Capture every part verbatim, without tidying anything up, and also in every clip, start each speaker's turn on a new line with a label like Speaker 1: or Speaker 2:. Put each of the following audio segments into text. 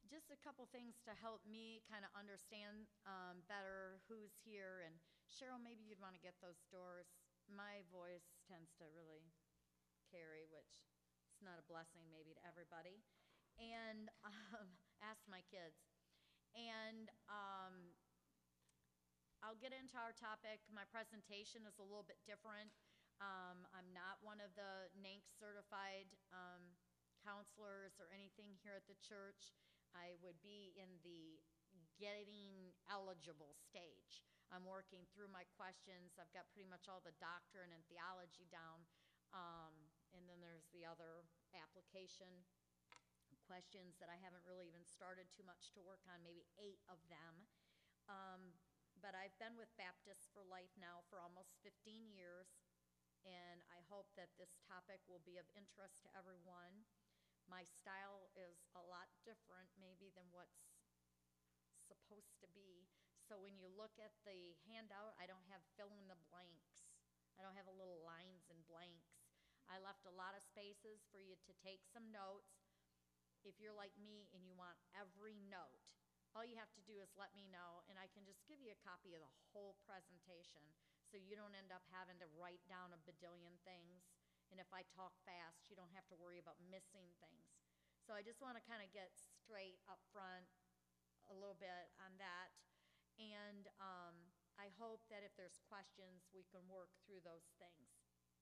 Speaker 1: just a couple things to help me kind of understand um, better who's here. And Cheryl, maybe you'd want to get those doors. My voice tends to really carry, which is not a blessing maybe to everybody. And um, ask my kids. And um, I'll get into our topic. My presentation is a little bit different. Um, I'm not one of the N A N C certified um, counselors or anything here at the church. I would be in the getting eligible stage. I'm working through my questions. I've got pretty much all the doctrine and theology down. Um, and then there's the other application questions that I haven't really even started too much to work on, maybe eight of them. Um, but I've been with Baptists for Life now for almost fifteen years, and I hope that this topic will be of interest to everyone. My style is a lot different maybe than what's supposed to be. So when you look at the handout, I don't have fill in the blanks. I don't have a little lines and blanks. I left a lot of spaces for you to take some notes. If you're like me and you want every note, all you have to do is let me know, and I can just give you a copy of the whole presentation so you don't end up having to write down a badillion things. And if I talk fast, you don't have to worry about missing things. So I just want to kind of get straight up front a little bit on that. And um, I hope that if there's questions, we can work through those things.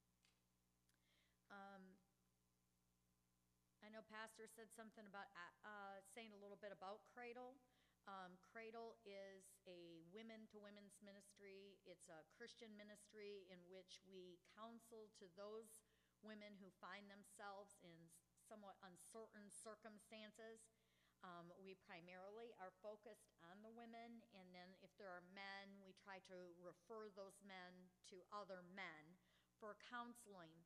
Speaker 1: Um, I know Pastor said something about uh, saying a little bit about Cradle. Um, Cradle is a women-to-women's ministry. It's a Christian ministry in which we counsel to those women who find themselves in somewhat uncertain circumstances. Um, we primarily are focused on the women, and then if there are men, we try to refer those men to other men for counseling.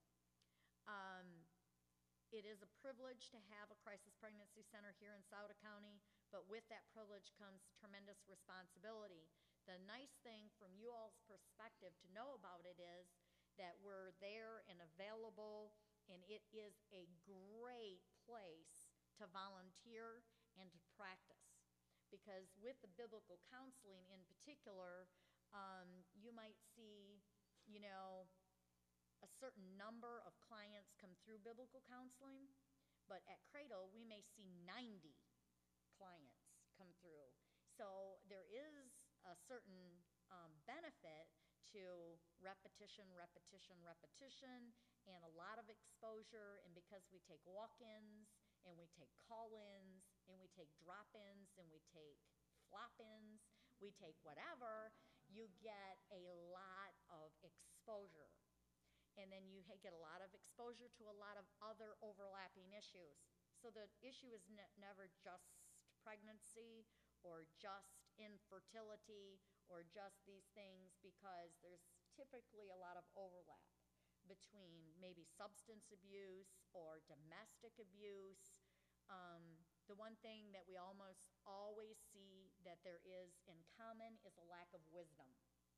Speaker 1: Um, it is a privilege to have a crisis pregnancy center here in Sauter County, but with that privilege comes tremendous responsibility. The nice thing from you all's perspective to know about it is that we're there and available, and it is a great place to volunteer and to practice. Because with the biblical counseling in particular, um, you might see, you know, a certain number of clients come through biblical counseling, but at Cradle, we may see ninety clients come through. So there is a certain um, benefit to repetition, repetition, repetition, and a lot of exposure. And because we take walk-ins, and we take call-ins, and we take drop-ins, and we take flop-ins, we take whatever, you get a lot of exposure. And then you get a lot of exposure to a lot of other overlapping issues. So the issue is ne- never just pregnancy or just infertility or just these things, because there's typically a lot of overlap between maybe substance abuse or domestic abuse. Um, the one thing that we almost always see that there is in common is a lack of wisdom.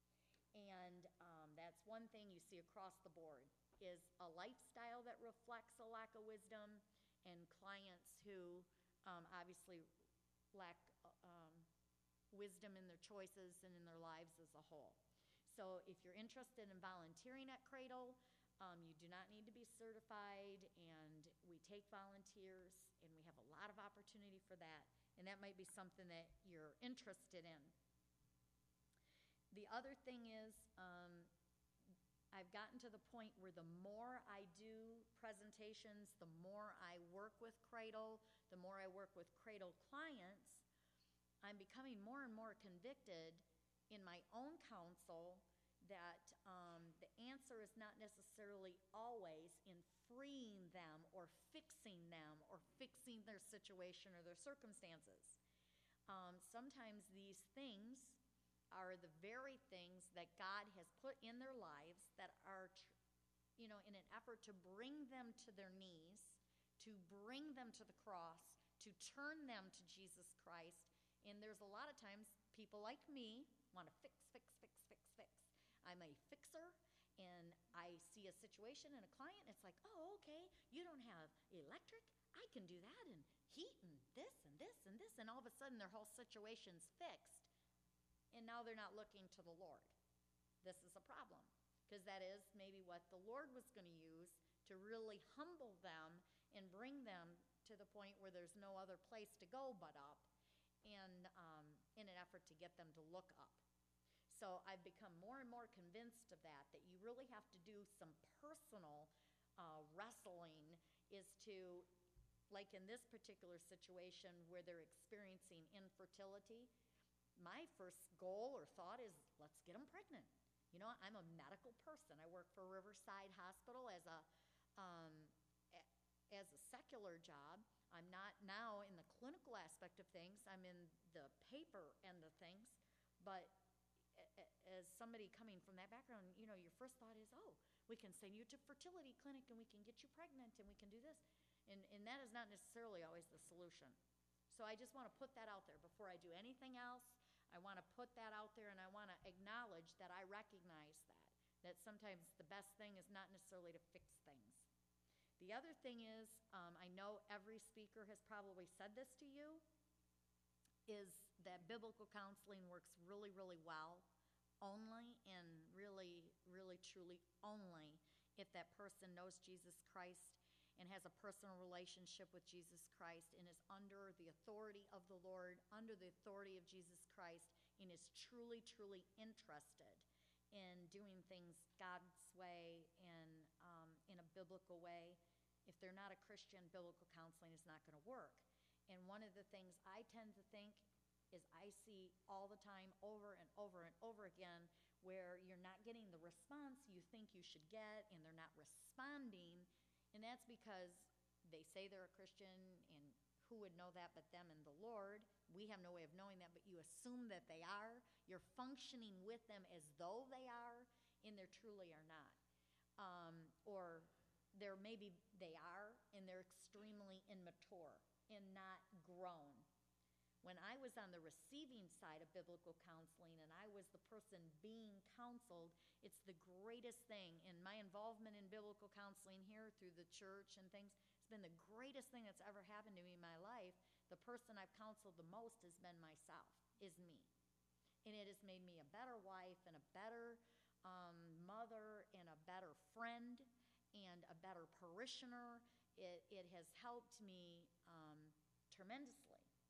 Speaker 1: And um, that's one thing you see across the board, is a lifestyle that reflects a lack of wisdom, and clients who um, obviously lack um, wisdom in their choices and in their lives as a whole. So if you're interested in volunteering at Cradle, um, you do not need to be certified, and we take volunteers, and we have a lot of opportunity for that, and that might be something that you're interested in. The other thing is, um, I've gotten to the point where the more I do presentations, the more I work with Cradle, the more I work with Cradle clients, I'm becoming more and more convicted in my own counsel that um, the answer is not necessarily always in freeing them or fixing them or fixing their situation or their circumstances. Um, sometimes these things are the very things that God has put in their lives that are, you know, in an effort to bring them to their knees, to bring them to the cross, to turn them to Jesus Christ. And there's a lot of times people like me want to fix, fix, fix, fix, fix. I'm a fixer, and I see a situation and a client, it's like, oh, okay, you don't have electric? I can do that, and heat, and this, and this, and this. their whole situation's fixed, and now they're not looking to the Lord. This is a problem, because that is maybe what the Lord was going to use to really humble them and bring them to the point where there's no other place to go but up, and um, in an effort to get them to look up. So I've become more and more convinced of that, that you really have to do some personal uh, wrestling is to, like in this particular situation where they're experiencing infertility, my first goal or thought is, let's get them pregnant. You know, I'm a medical person. I work for Riverside Hospital as a, um, a- as a secular job. I'm not now in the clinical aspect of things. I'm in the paper end of things. But a- a- as somebody coming from that background, you know, your first thought is, oh, we can send you to fertility clinic and we can get you pregnant and we can do this. And, and that is not necessarily always the solution. So I just want to put that out there before I do anything else. I want to put that out there, and I want to acknowledge that I recognize that, that sometimes the best thing is not necessarily to fix things. The other thing is, um, I know every speaker has probably said this to you, is that biblical counseling works really, really well, only and really, really, truly only if that person knows Jesus Christ and has a personal relationship with Jesus Christ and is under the authority of the Lord, under the authority of Jesus Christ, and is truly, truly interested in doing things God's way and um, in a biblical way. If they're not a Christian, biblical counseling is not going to work. And one of the things I tend to think is I see all the time over and over and over again where you're not getting the response you think you should get, and they're not responding. And that's because they say they're a Christian, and who would know that but them and the Lord? We have no way of knowing that, but you assume that they are. You're functioning with them as though they are, and they truly are not. Um, or they're maybe they are, and they're extremely immature and not grown. When I was on the receiving side of biblical counseling and I was the person being counseled, it's the greatest thing. And my involvement in biblical counseling here through the church and things, it's been the greatest thing that's ever happened to me in my life. The person I've counseled the most has been myself, is me. And it has made me a better wife and a better um, mother and a better friend and a better parishioner. It, it has helped me um, tremendously.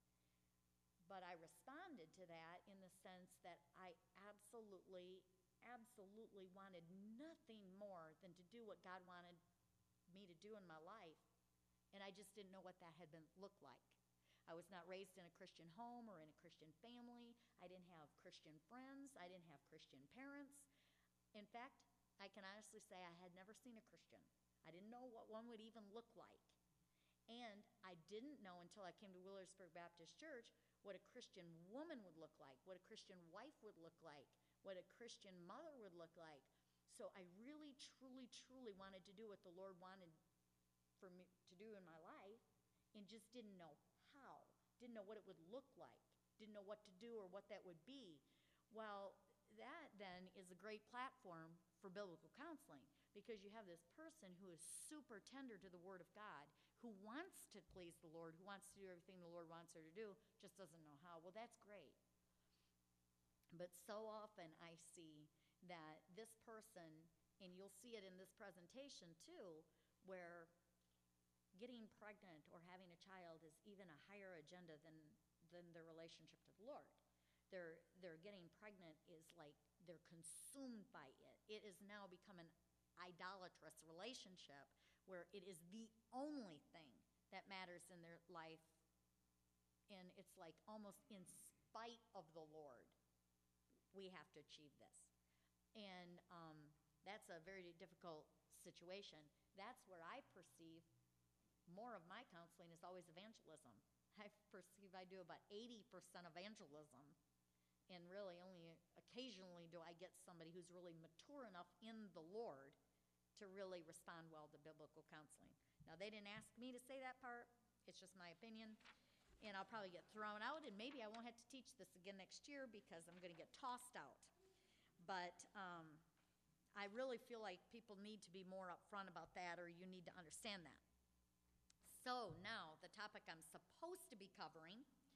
Speaker 1: But I responded to that in the sense that I absolutely, absolutely wanted nothing more than to do what God wanted me to do in my life. And I just didn't know what that had been looked like. I was not raised in a Christian home or in a Christian family. I didn't have Christian friends. I didn't have Christian parents. In fact, I can honestly say I had never seen a Christian. I didn't know what one would even look like. And I didn't know until I came to Willersburg Baptist Church what a Christian woman would look like, what a Christian wife would look like, what a Christian mother would look like. So I really, truly, truly wanted to do what the Lord wanted for me to do in my life, and just didn't know how, didn't know what it would look like, didn't know what to do or what that would be. Well, that then is a great platform for biblical counseling, because you have this person who is super tender to the Word of God, who wants to please the Lord, who wants to do everything the Lord wants her to do, just doesn't know how. Well, that's great. But so often I see that this person, and you'll see it in this presentation too, where getting pregnant or having a child is even a higher agenda than, than their relationship to the Lord. They're, they're getting pregnant is like they're consumed by it. It has now become an idolatrous relationship where it is the only thing that matters in their life, and it's like almost in spite of the Lord, we have to achieve this. And um, that's a very difficult situation. That's where I perceive more of my counseling is always evangelism. I perceive I do about eighty percent evangelism, and really only occasionally do I get somebody who's really mature enough in the Lord to really respond well to biblical counseling. Now, they didn't ask me to say that part. It's just my opinion. And I'll probably get thrown out, and maybe I won't have to teach this again next year because I'm going to get tossed out. But um, I really feel like people need to be more upfront about that, or you need to understand that. So now, the topic I'm supposed to be covering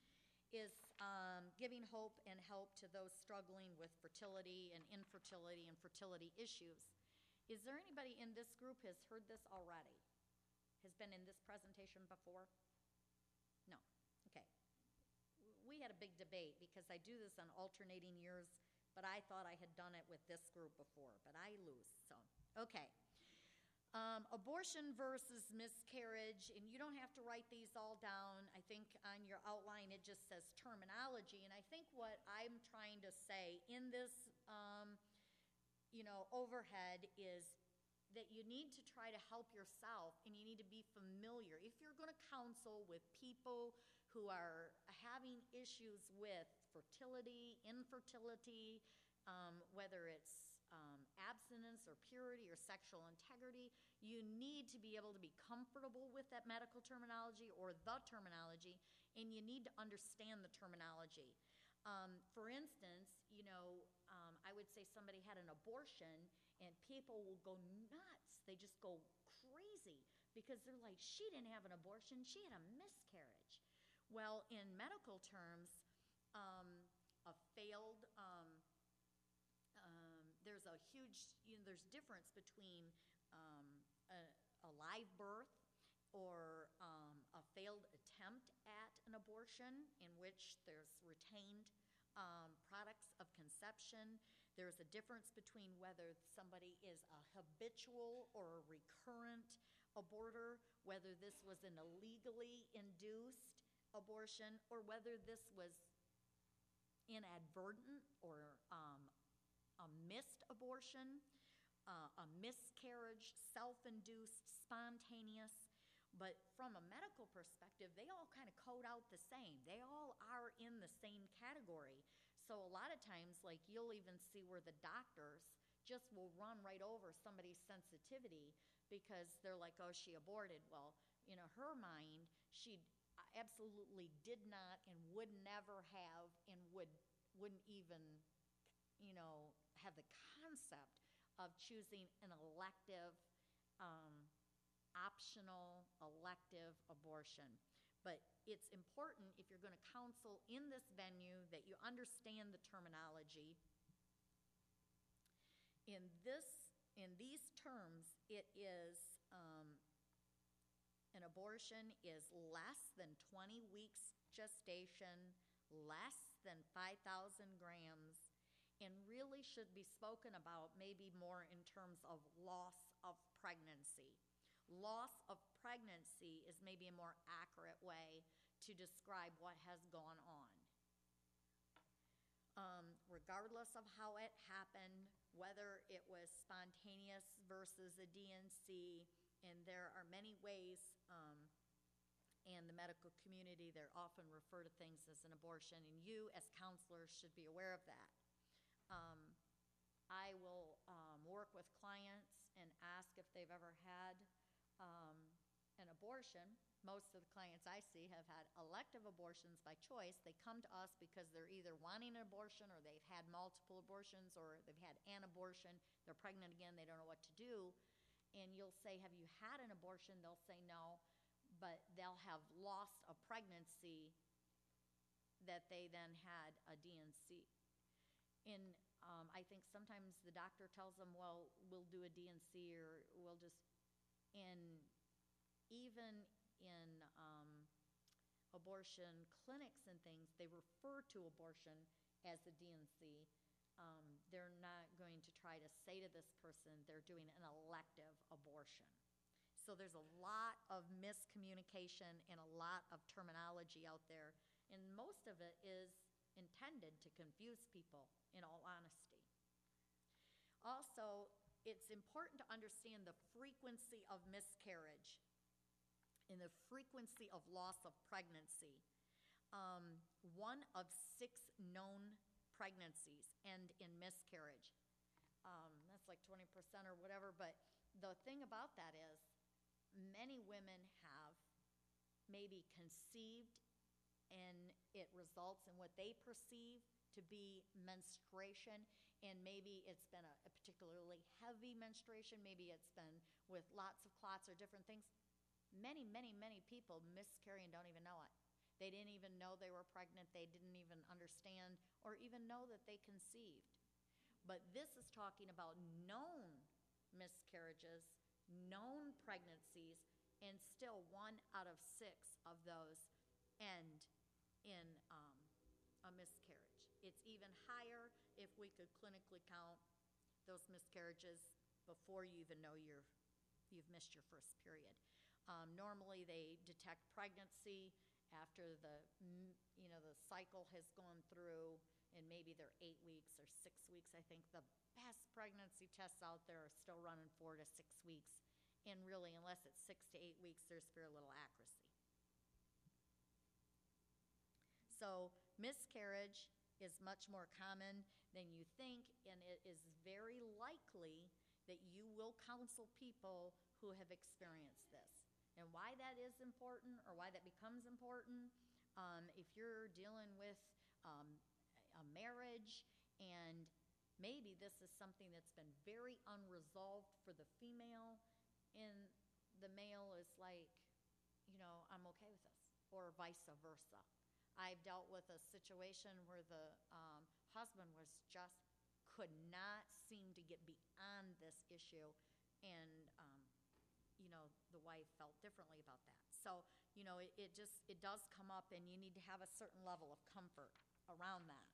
Speaker 1: is um, giving hope and help to those struggling with fertility and infertility and fertility issues. Is there anybody in this group has heard this already? Has been in this presentation before? No. Okay. We had a big debate because I do this on alternating years, but I thought I had done it with this group before, but I lose, so, okay. Um, abortion versus miscarriage, and you don't have to write these all down. I think on your outline it just says terminology, and I think what I'm trying to say in this, um, you know, overhead is that you need to try to help yourself, and you need to be familiar. If you're going to counsel with people who are having issues with fertility, infertility, um, whether it's Um, abstinence or purity or sexual integrity, you need to be able to be comfortable with that medical terminology or the terminology, and you need to understand the terminology. Um, for instance, you know, um, I would say somebody had an abortion, and people will go nuts. They just go crazy because they're like, she didn't have an abortion, she had a miscarriage. Well, in medical terms, um, a failed um, there's a huge, you know, there's difference between um, a, a live birth or um, a failed attempt at an abortion in which there's retained um, products of conception. There's a difference between whether somebody is a habitual or a recurrent aborter, whether this was an illegally induced abortion, or whether this was inadvertent or um, a missed abortion, uh, a miscarriage, self-induced, spontaneous. But from a medical perspective, they all kind of code out the same. They all are in the same category. So a lot of times, like, you'll even see where the doctors just will run right over somebody's sensitivity because they're like, oh, she aborted. Well, in her mind, she absolutely did not and would never have and would, wouldn't even, you know, have the concept of choosing an elective, um, optional, elective abortion. But it's important, if you're going to counsel in this venue, that you understand the terminology. In this, in these terms, it is, um, an abortion is less than twenty weeks gestation, less than five thousand grams, and really should be spoken about maybe more in terms of loss of pregnancy. Loss of pregnancy is maybe a more accurate way to describe what has gone on. Um, regardless of how it happened, whether it was spontaneous versus a D N C, and there are many ways, um, in the medical community, they often refer to things as an abortion, and you as counselors should be aware of that. Um, I will um, work with clients and ask if they've ever had um, an abortion. Most of the clients I see have had elective abortions by choice. They come to us because they're either wanting an abortion or they've had multiple abortions or they've had an abortion. They're pregnant again. They don't know what to do. And you'll say, have you had an abortion? They'll say no, but they'll have lost a pregnancy that they then had a D N C. And um, I think sometimes the doctor tells them, well, we'll do a D N C or we'll just, and even in um, abortion clinics and things, they refer to abortion as a D N C. Um, they're not going to try to say to this person they're doing an elective abortion. So there's a lot of miscommunication and a lot of terminology out there, and most of it is intended to confuse people, in all honesty. Also, it's important to understand the frequency of miscarriage and the frequency of loss of pregnancy. Um, one of six known pregnancies end in miscarriage. Um, that's like twenty percent or whatever, but the thing about that is many women have maybe conceived and it results in what they perceive to be menstruation, and maybe it's been a, a particularly heavy menstruation, maybe it's been with lots of clots or different things. Many, many, many people miscarry and don't even know it. They didn't even know they were pregnant. They didn't even understand or even know that they conceived. But this is talking about known miscarriages, known pregnancies, and still one out of six of those end in um, a miscarriage. It's even higher if we could clinically count those miscarriages before you even know you're, you've missed your first period. Um, normally, they detect pregnancy after the, you know, the cycle has gone through, and maybe they're eight weeks or six weeks. I think the best pregnancy tests out there are still running four to six weeks. And really, unless it's six to eight weeks, there's very little accuracy. So miscarriage is much more common than you think, and it is very likely that you will counsel people who have experienced this. And why that is important, or why that becomes important, um, if you're dealing with um, a marriage and maybe this is something that's been very unresolved for the female, and the male is like, you know, I'm okay with this, or vice versa. I've dealt with a situation where the um, husband was just, could not seem to get beyond this issue, and um, you know, the wife felt differently about that. So, you know, it, it just, it does come up, and you need to have a certain level of comfort around that.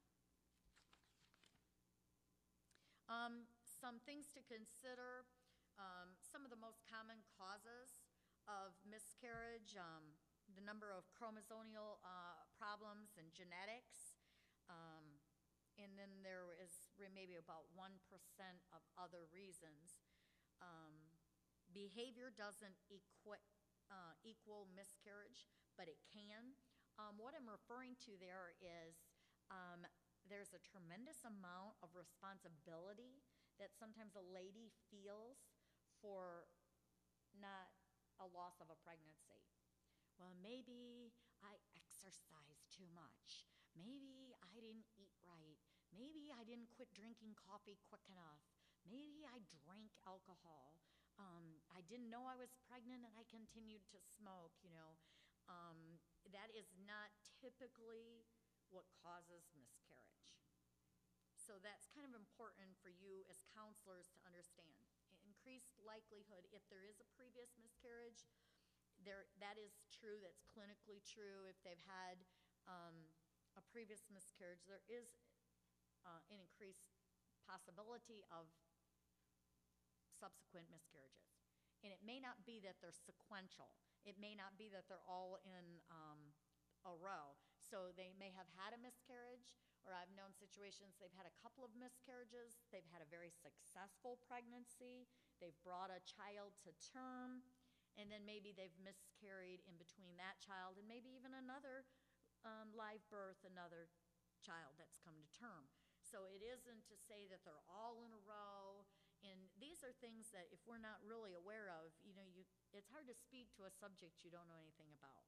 Speaker 1: Um, some things to consider, um, some of the most common causes of miscarriage, um, the number of chromosomal uh, problems and genetics, um, and then there is maybe about one percent of other reasons. Um, behavior doesn't equi- uh, equal miscarriage, but it can. Um, what I'm referring to there is um, there's a tremendous amount of responsibility that sometimes a lady feels for not a loss of a pregnancy. Well, maybe I exercised too much. Maybe I didn't eat right. Maybe I didn't quit drinking coffee quick enough. Maybe I drank alcohol. Um, I didn't know I was pregnant and I continued to smoke, you know. Um, that is not typically what causes miscarriage. So that's kind of important for you as counselors to understand. Increased likelihood, if there is a previous miscarriage, there, that is true, that's clinically true. If they've had um, a previous miscarriage, there is uh, an increased possibility of subsequent miscarriages. And it may not be that they're sequential. It may not be that they're all in um, a row. So they may have had a miscarriage, or I've known situations they've had a couple of miscarriages, they've had a very successful pregnancy, they've brought a child to term, and then maybe they've miscarried in between that child and maybe even another um, live birth, another child that's come to term. So it isn't to say that they're all in a row, and these are things that if we're not really aware of, you know, you, it's hard to speak to a subject you don't know anything about.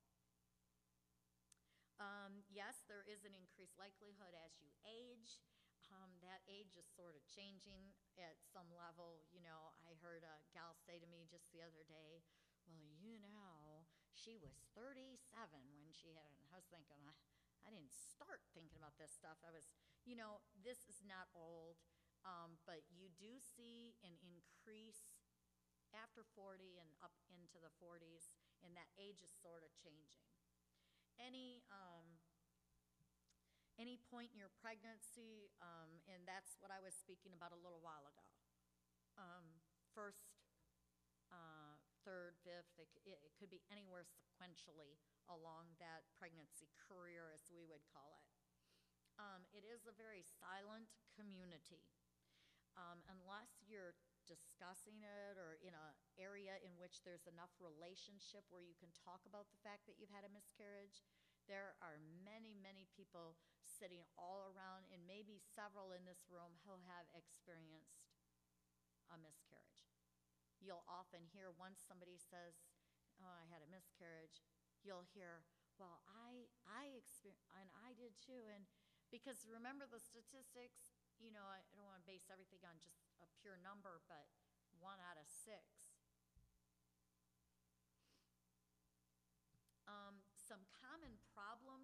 Speaker 1: Um, yes, there is an increased likelihood as you age. Um, that age is sort of changing at some level. You know, I heard a gal say to me just the other day, well, you know, she was thirty-seven when she had it. And I was thinking, I, I didn't start thinking about this stuff. I was, you know, this is not old, um, but you do see an increase after forty and up into the forties, and that age is sort of changing. Any um, any point in your pregnancy, um, and that's what I was speaking about a little while ago. Um, first, uh, third, fifth, it, it, it could be anywhere sequentially along that pregnancy career, as we would call it. Um, it is a very silent community. Um, unless you're discussing it or in an area in which there's enough relationship where you can talk about the fact that you've had a miscarriage, there are many, many people sitting all around, and maybe several in this room who have experienced a miscarriage. You'll often hear once somebody says, oh, I had a miscarriage, you'll hear, well, I I experienced, and I did too. And because remember the statistics, you know, I don't want to base everything on just a pure number, but one out of six. Um, some common problems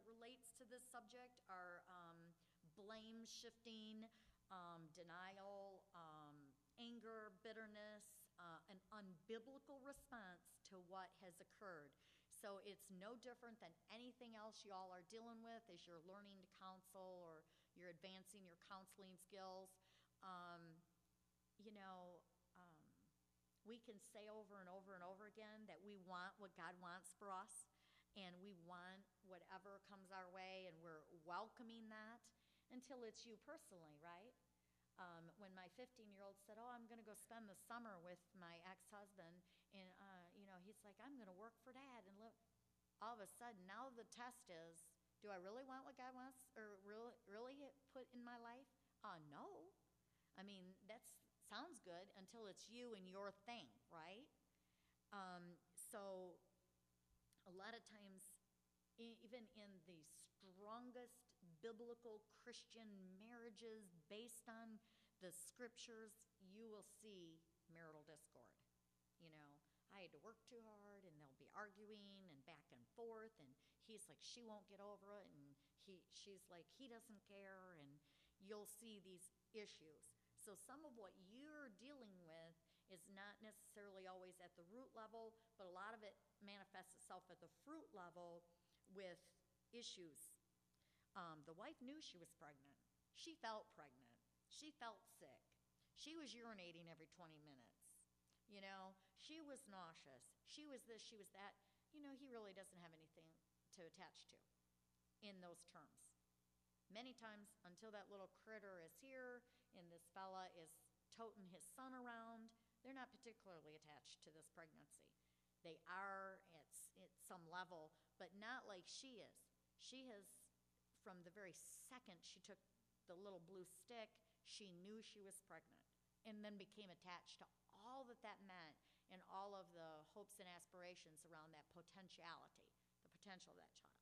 Speaker 1: relates to this subject are um, blame shifting, um, denial, um, anger, bitterness, uh, an unbiblical response to what has occurred. So it's no different than anything else you all are dealing with as you're learning to counsel or you're advancing your counseling skills. Um, you know, um, we can say over and over and over again that we want what God wants for us, and we want whatever comes our way, and we're welcoming that until it's you personally, right? Um, when my fifteen-year-old said, oh, I'm going to go spend the summer with my ex-husband, and, uh, you know, he's like, I'm going to work for Dad and live. All of a sudden, now the test is, do I really want what God wants or really, really put in my life? Uh, no. I mean, that sounds good until it's you and your thing, right? Um, so a lot of times, e- even in the strongest biblical Christian marriages based on the scriptures, you will see marital discord. You know, I had to work too hard, and they'll be arguing and back and forth, and he's like, she won't get over it, and he, she's like, he doesn't care, and you'll see these issues. So some of what you're dealing with is not necessarily always at the root level, but a lot of it manifests itself at the fruit level with issues. Um, the wife knew she was pregnant. She felt pregnant. She felt sick. She was urinating every twenty minutes. You know, she was nauseous. She was this, she was that. You know, he really doesn't have anything to attach to in those terms. Many times until that little critter is here and this fella is toting his son around, they're not particularly attached to this pregnancy. They are at, at some level, but not like she is. She has, from the very second she took the little blue stick, she knew she was pregnant and then became attached to all that that meant and all of the hopes and aspirations around that potentiality, the potential of that child.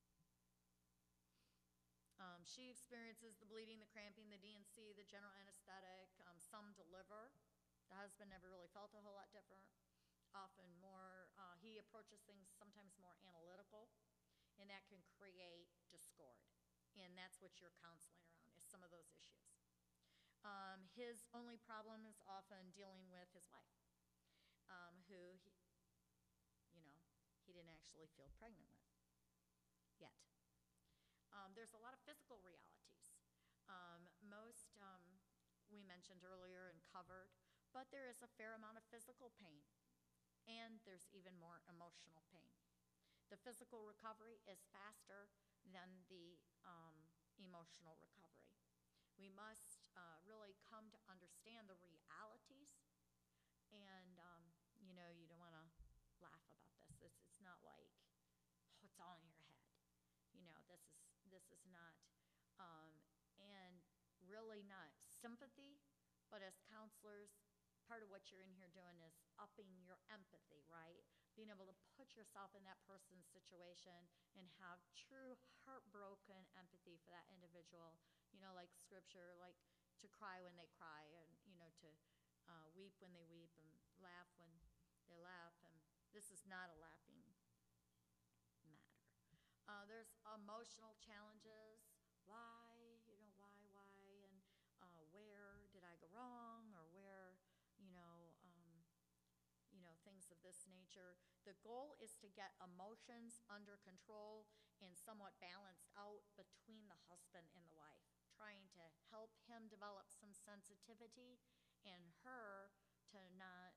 Speaker 1: Um, she experiences the bleeding, the cramping, the D and C, the general anesthetic. Um, some deliver. The husband never really felt a whole lot different. Often more, uh, he approaches things sometimes more analytical, and that can create discord. And that's what you're counseling around, is some of those issues. Um, his only problem is often dealing with his wife, um, who, he, you know, he didn't actually feel pregnant with yet. Um, there's a lot of physical realities. Um, most, um, we mentioned earlier and covered, but there is a fair amount of physical pain, and there's even more emotional pain. The physical recovery is faster than the um, emotional recovery. We must uh, really come to understand the realities, and um, you know, you don't want to laugh about this. It's, it's not like, oh, it's all in your head. You know, this is this is not, um, and really not sympathy, but as counselors, part of what you're in here doing is upping your empathy, right? Being able to put yourself in that person's situation and have true heartbroken empathy for that individual. You know, like scripture, like to cry when they cry, and, you know, to uh, weep when they weep, and laugh when they laugh. And this is not a laughing matter. Uh, there's emotional challenges. Why, you know, why, why, and uh, where did I go wrong, or where, you know, um, you know, things of this nature. The goal is to get emotions under control and somewhat balanced out between the husband and the wife, trying to help him develop some sensitivity and her to not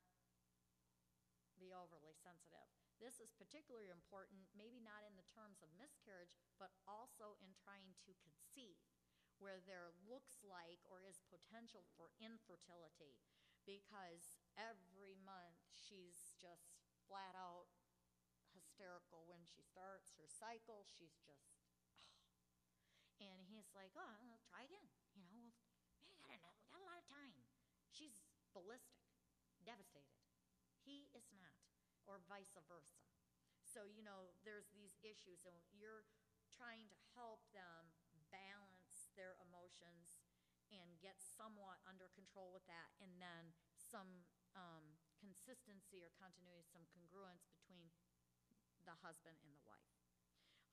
Speaker 1: be overly sensitive. This is particularly important, maybe not in the terms of miscarriage, but also in trying to conceive, where there looks like or is potential for infertility, because every month she's just flat out hysterical when she starts her cycle. She's just, oh. And he's like, oh, I'll try again. You know, well, we got, enough, we got a lot of time. She's ballistic, devastated. He is not, or vice versa. So, you know, there's these issues, and you're trying to help them balance their emotions and get somewhat under control with that, and then some um, consistency or continuity, some congruence between the husband and the wife.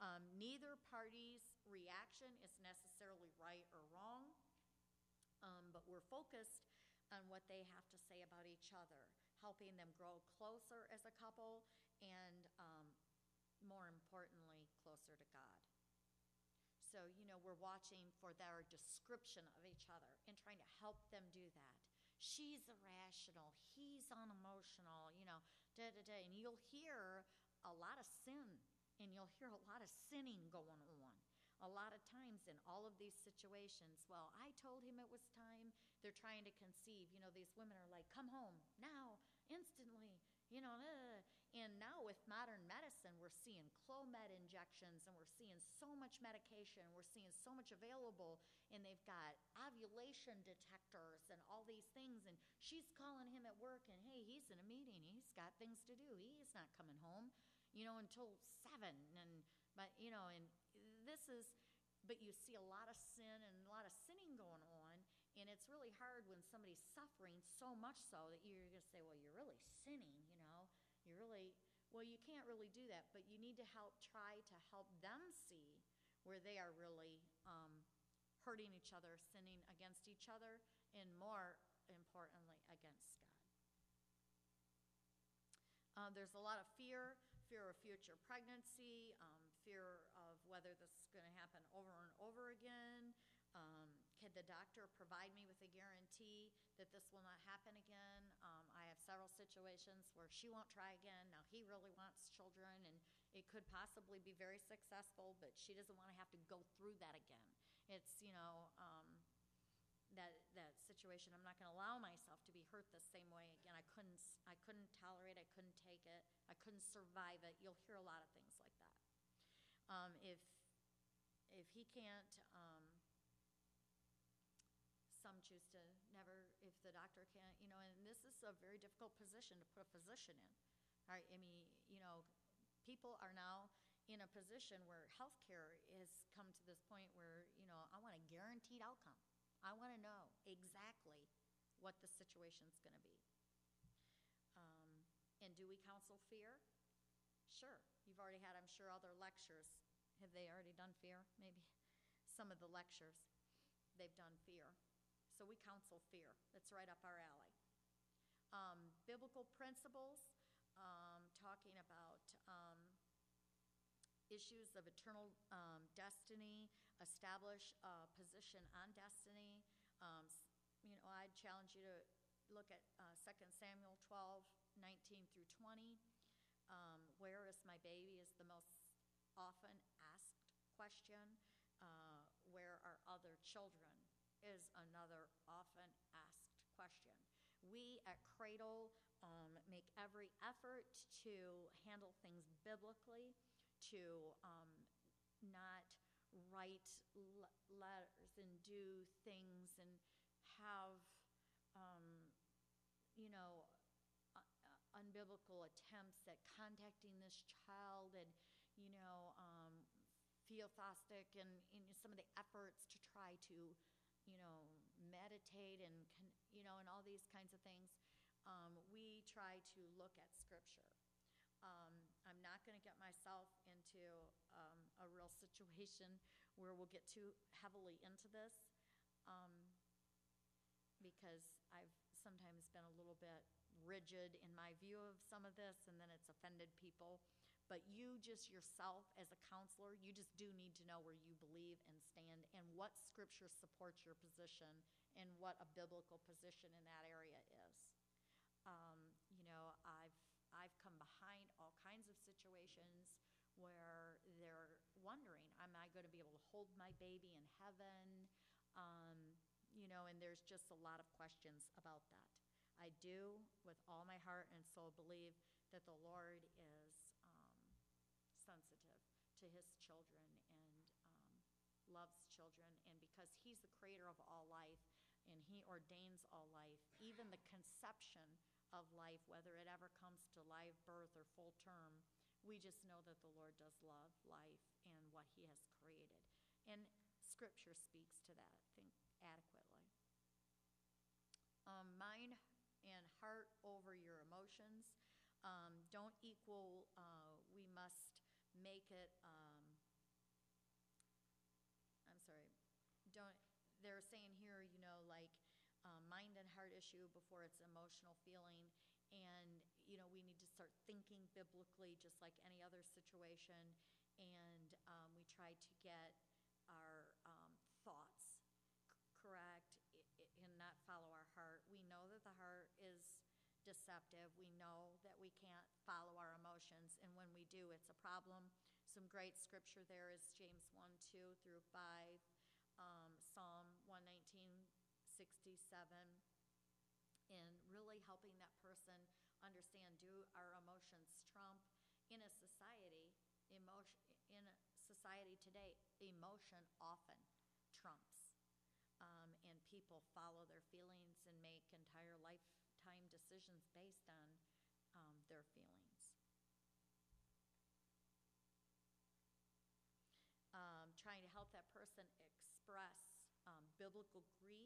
Speaker 1: Um, neither party's reaction is necessarily right or wrong, um, but we're focused on what they have to say about each other, helping them grow closer as a couple, and um, more importantly, closer to God. So, you know, we're watching for their description of each other and trying to help them do that. She's irrational, he's unemotional, you know, da da da. And you'll hear a lot of sin, and you'll hear a lot of sinning going on. A lot of times in all of these situations, well, I told him it was time. They're trying to conceive. You know, these women are like, come home now, instantly, you know. Uh. And now with modern medicine, we're seeing Clomid injections, and we're seeing so much medication, we're seeing so much available, and they've got ovulation detectors and all these things, and she's calling him at work, and hey, he's in a meeting, he's got things to do, he's not coming home, you know, until seven, and, but, you know, and this is, but you see a lot of sin and a lot of sinning going on, and it's really hard when somebody's suffering so much so that you're going to say, well, you're really sinning, you know, you really, well, you can't really do that, but you need to help, try to help them see where they are really um, hurting each other, sinning against each other, and more importantly, against God. Uh, there's a lot of fear, fear of future pregnancy, um, fear of whether this is going to happen over and over again. Um, can the doctor provide me with a guarantee that this will not happen again? Um, I have several situations where she won't try again. Now, he really wants children, and it could possibly be very successful, but she doesn't want to have to go through that again. It's, you know, um, that that situation. I'm not going to allow myself to be hurt the same way again. I couldn't, I couldn't tolerate it. I couldn't take it. I couldn't survive it. You'll hear a lot of things like that. Um, if, if he can't, um, some choose to never, if the doctor can't, you know, and this is a very difficult position to put a physician in. All right, I mean, you know, people are now in a position where healthcare has come to this point where, you know, I want a guaranteed outcome. I want to know exactly what the situation's going to be. Um, and do we counsel fear? Sure. You've already had, I'm sure, other lectures. Have they already done fear? Maybe some of the lectures they've done fear. So we counsel fear. That's right up our alley. Um, biblical principles, um, talking about um, issues of eternal um, destiny, establish a position on destiny. Um, you know, I'd challenge you to look at uh, Second Samuel twelve, nineteen through twenty. Um, where is my baby is the most often asked question. Uh, where are other children is another often asked question. We at Cradle um, make every effort to handle things biblically, to um, not write l- letters and do things and have, um, you know, uh, uh, unbiblical attempts at contacting this child and, you know, um, theophostic and, and some of the efforts to try to, you know, meditate and, you know, and all these kinds of things. Um, we try to look at Scripture. Um, I'm not going to get myself into um, a real situation where we'll get too heavily into this um, because I've sometimes been a little bit rigid in my view of some of this, and then it's offended people. But you just yourself as a counselor, you just do need to know where you believe and stand and what Scripture supports your position and what a biblical position in that area is. Um, you know, I've I've come behind all kinds of situations where they're wondering, am I going to be able to hold my baby in heaven? Um, you know, and there's just a lot of questions about that. I do, with all my heart and soul, believe that the Lord is sensitive to his children and um, loves children, and because he's the creator of all life and he ordains all life, even the conception of life, whether it ever comes to live birth or full term, we just know that the Lord does love life and what he has created, and Scripture speaks to that, I think, adequately. Um, mind and heart over your emotions. Um, don't equal, uh, we must make it um, heart issue before it's emotional feeling. And, you know, we need to start thinking biblically just like any other situation. And um, we try to get our um, thoughts c- correct i- i- and not follow our heart. We know that the heart is deceptive. We know that we can't follow our emotions. And when we do, it's a problem. Some great scripture there is James one, two through five, um, Psalm one nineteen, sixty-seven, and really helping that person understand, do our emotions trump in a society, emotion, in a society today, emotion often trumps. Um, and people follow their feelings and make entire lifetime decisions based on um, their feelings. Um, trying to help that person express um, biblical grief.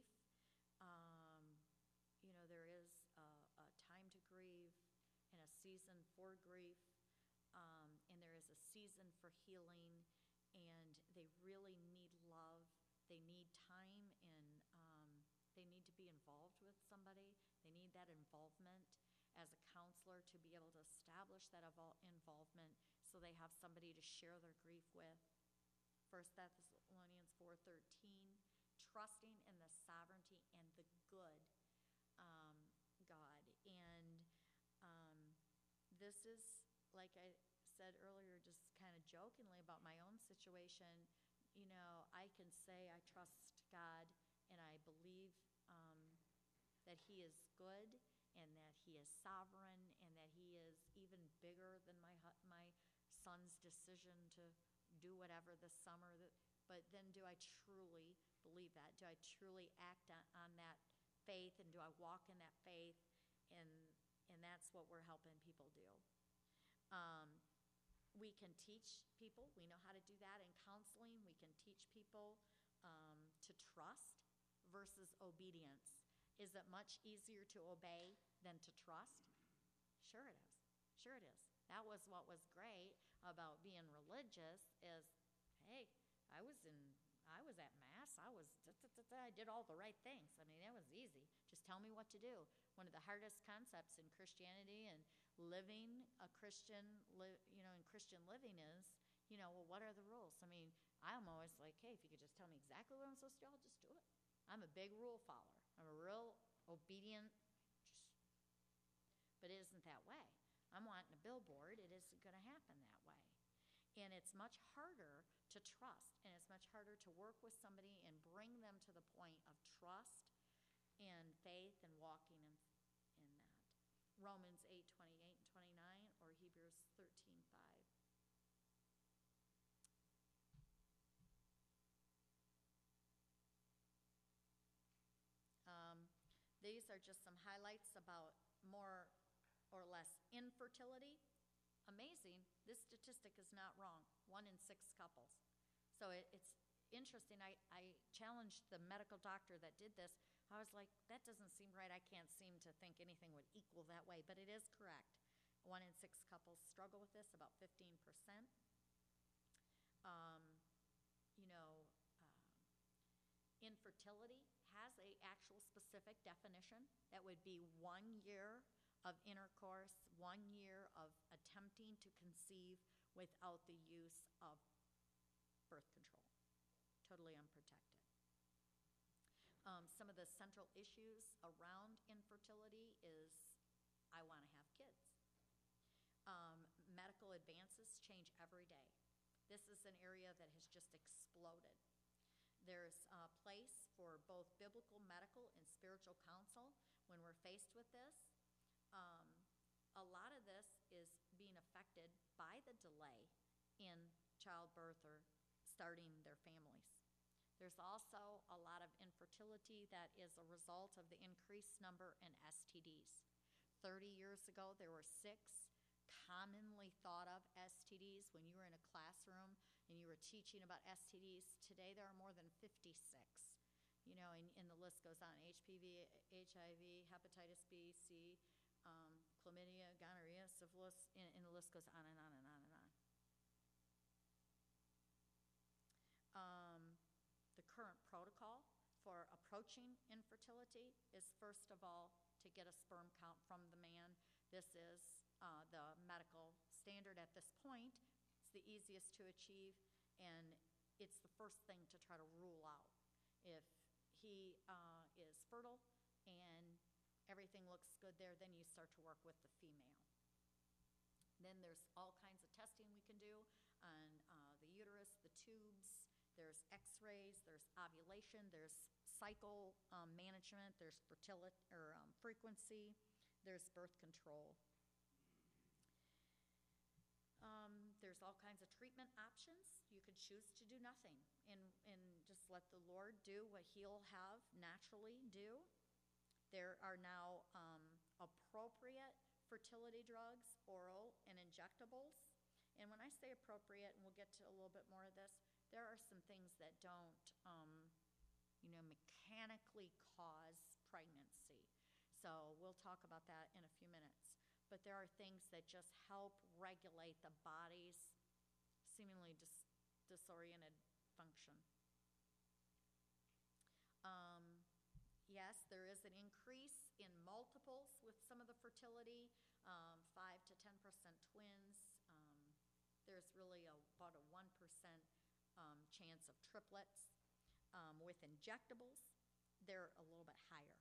Speaker 1: Um, you know, there is a, a time to grieve and a season for grief, um, and there is a season for healing, and they really need love. They need time, and um, they need to be involved with somebody. They need that involvement as a counselor to be able to establish that evol- involvement so they have somebody to share their grief with. First Thessalonians four thirteen, trusting in the sovereignty and the good um, God. And um, this is, like I said earlier, just kind of jokingly about my own situation. You know, I can say I trust God and I believe um, that He is good and that He is sovereign and that He is even bigger than my hu- my son's decision to do whatever this summer. That, but then do I truly believe that? Do I truly act on, on that faith, and do I walk in that faith? And and that's what we're helping people do. Um, we can teach people. We know how to do that in counseling. We can teach people um, to trust versus obedience. Is it much easier to obey than to trust? Sure it is. Sure it is. That was what was great about being religious is, hey, I was in, I was at mass. I was, da, da, da, da, I did all the right things. I mean, that was easy. Just tell me what to do. One of the hardest concepts in Christianity and living a Christian, li- you know, in Christian living is, you know, well, what are the rules? I mean, I'm always like, hey, if you could just tell me exactly what I'm supposed to do, I'll just do it. I'm a big rule follower. I'm a real obedient, just, but it isn't that way. I'm wanting a billboard. It isn't going to happen that way. And it's much harder to trust, and it's much harder to work with somebody and bring them to the point of trust and faith and walking in, in that. Romans eight twenty-eight and twenty-nine, or Hebrews thirteen five. Um, these are just some highlights about more or less infertility. Amazing, this statistic is not wrong, one in six couples. So it, it's interesting. I, I challenged the medical doctor that did this. I was like, that doesn't seem right. I can't seem to think anything would equal that way, but it is correct. One in six couples struggle with this, about fifteen percent. Um, you know, uh, infertility has a actual specific definition. That would be one year of intercourse, one year of attempting to conceive without the use of birth control, totally unprotected. Um, some of the central issues around infertility is, I want to have kids. Um, medical advances change every day. This is an area that has just exploded. There's a place for both biblical, medical, and spiritual counsel when we're faced with this. Um, a lot of this is being affected by the delay in childbirth or starting their families. There's also a lot of infertility that is a result of the increased number in S T Ds. thirty years ago, there were six commonly thought of S T Ds when you were in a classroom and you were teaching about S T Ds. Today, there are more than fifty-six. You know, and, and the list goes on: H P V, H I V, hepatitis B, C, um, chlamydia, gonorrhea, syphilis, and, and the list goes on and on and on and on. Um, the current protocol for approaching approaching infertility is, first of all, to get a sperm count from the man. This is uh, the medical standard at this point. It's the easiest to achieve, and it's the first thing to try to rule out. If he uh, is fertile and everything looks good there, then you start to work with the female. Then there's all kinds of testing we can do on uh, the uterus, the tubes. There's x-rays, there's ovulation, there's cycle um, management, there's fertility or um, frequency, there's birth control. Um, there's all kinds of treatment options. You could choose to do nothing and, and just let the Lord do what He'll have naturally do. There are now um, appropriate fertility drugs, oral and injectables. And when I say appropriate, and we'll get to a little bit more of this, there are some things that don't, um, you know, mechanically cause pregnancy. So we'll talk about that in a few minutes. But there are things that just help regulate the body's seemingly dis- disoriented function. Um, yes, there is an increase in multiples with some of the fertility, um, five to ten percent twins. Um, there's really a, about a one percent um, chance of triplets. Um, with injectables, they're a little bit higher.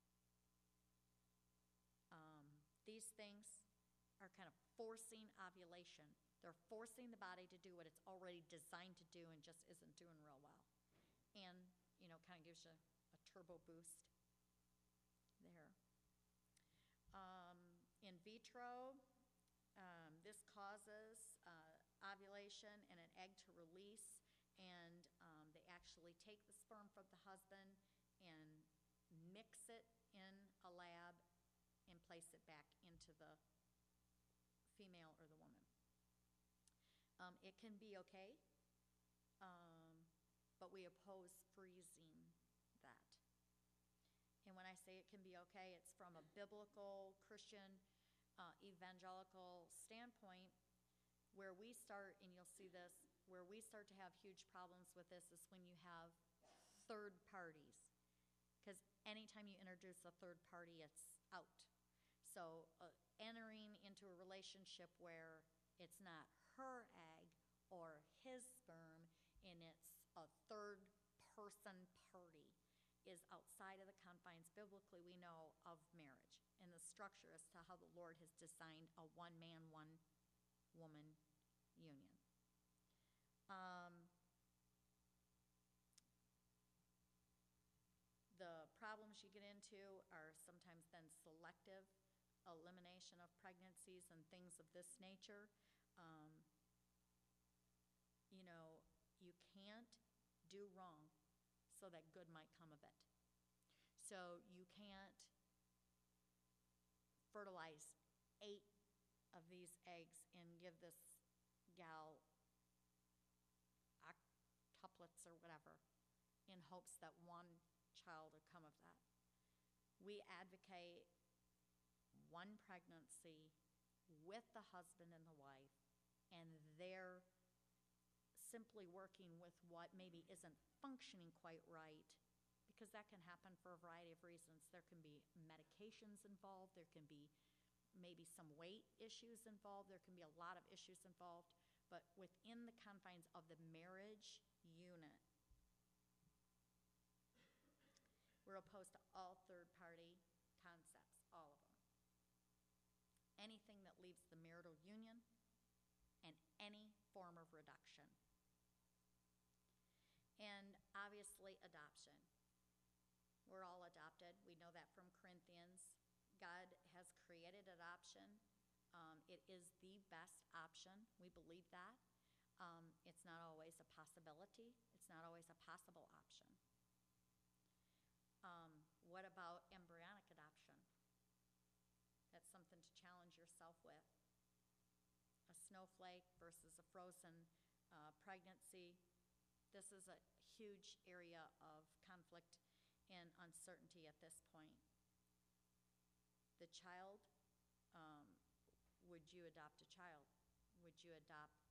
Speaker 1: Um, these things are kind of forcing ovulation. They're forcing the body to do what it's already designed to do and just isn't doing real well. And, you know, kind of gives you a turbo boost there. Um, in vitro, um, this causes uh, ovulation and an egg to release, and um, they actually take the sperm from the husband and mix it in a lab and place it back into the female or the woman. Um, it can be okay, um, but we oppose freezing that. And when I say it can be okay, it's from a biblical, Christian, uh, evangelical standpoint, where we start, and you'll see this, where we start to have huge problems with this is when you have third parties. Because anytime you introduce a third party, it's out. So uh, entering into a relationship where it's not her egg or his sperm and it's a third person party is outside of the confines, biblically we know, of marriage and the structure as to how the Lord has designed a one-man, one-woman union. Um, the problems you get into are sometimes then selective elimination of pregnancies and things of this nature. Um, you know, you can't do wrong so that good might come of it. So you can't fertilize eight of these eggs and give this gal octuplets or whatever in hopes that one child would come of that. We advocate one pregnancy with the husband and the wife, and they're simply working with what maybe isn't functioning quite right, because that can happen for a variety of reasons. There can be medications involved, there can be maybe some weight issues involved, there can be a lot of issues involved, but within the confines of the marriage unit, we're opposed to all third-party concepts, all of them. Anything that leaves the marital union and any form of reduction. And obviously adoption. We're all adopted. We know that from Corinthians. God has created adoption. Um, it is the best option. We believe that. Um, it's not always a possibility. It's not always a possible option. Um, what about embryonic adoption? That's something to challenge yourself with. A snowflake versus a frozen uh, pregnancy. This is a huge area of conflict and uncertainty at this point. The child, um, would you adopt a child? Would you adopt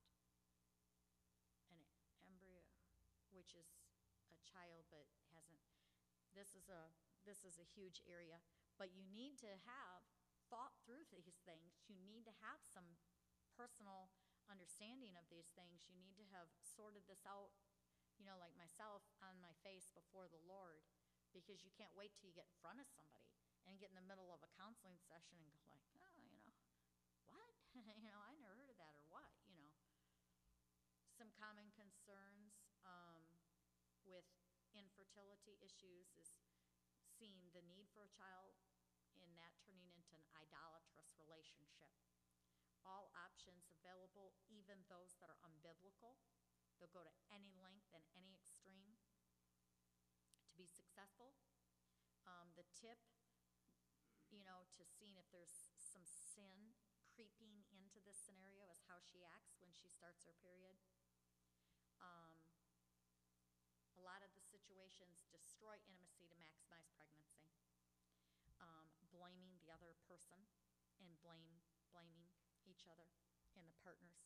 Speaker 1: an embryo, which is a child but hasn't this is a, this is a huge area. But you need to have thought through these things. You need to have some personal understanding of these things. You need to have sorted this out, you know, like myself, on my face before the Lord, because you can't wait till you get in front of somebody and get in the middle of a counseling session and go like, oh, you know, what? You know, I never heard of that, or what, you know. Some common concerns um, with infertility issues is seeing the need for a child and that turning into an idolatrous relationship. All options available, even those that are unbiblical. They'll go to any length and any extreme to be successful. Um, the tip, you know, to seeing if there's some sin creeping into this scenario is how she acts when she starts her period. Um, a lot of the situations destroy intimacy to maximize pregnancy. Um, blaming the other person and blame blaming each other and the partners.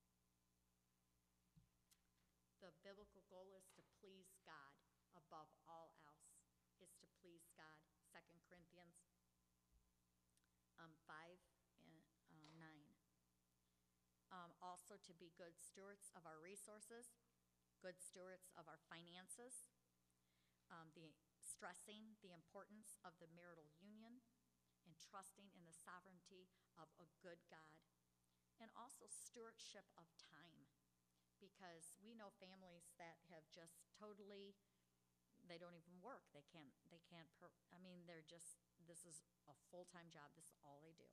Speaker 1: The biblical goal is to please God above all else, is to please God. Second Corinthians um, five and uh, nine. Um, also to be good stewards of our resources, good stewards of our finances, um, the stressing the importance of the marital union, and trusting in the sovereignty of a good God, and also stewardship of time, because we know families that have just totally, they don't even work. They can't, they can't, per, I mean, they're just, this is a full-time job. This is all they do.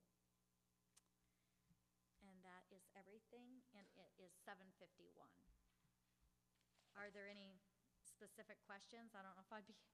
Speaker 1: And that is everything, and it is seven fifty-one. Are there any specific questions? I don't know if I'd be